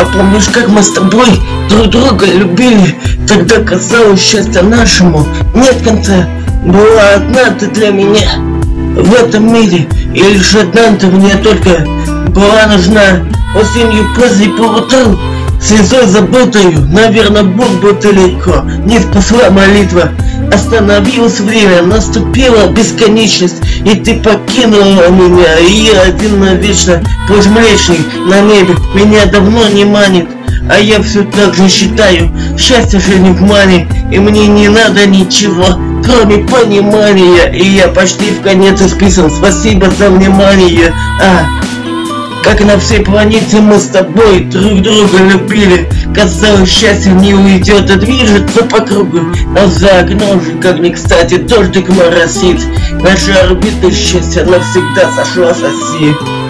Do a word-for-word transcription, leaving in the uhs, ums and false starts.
А помнишь, как мы с тобой друг друга любили? Тогда казалось, счастье нашему нет конца. Была одна ты для меня в этом мире, и лишь одна ты мне только была нужна. Осенью поздней по утру, слезой забытою, наверное, Бог бы далеко не спасла молитва. Остановилось время, наступила бесконечность, и ты покинула меня, и я один навечно. Пусть млечный на небе меня давно не манит, а я все так же считаю, счастье же не в мане, и мне не надо ничего, кроме понимания. И я почти в конец исписан, спасибо за внимание. А как на всей планете мы с тобой друг друга любили. Казалось, счастье не уйдет и движется по кругу. Но за окном же, как ни кстати, дождик моросит. Наша орбита счастья навсегда сошла с оси.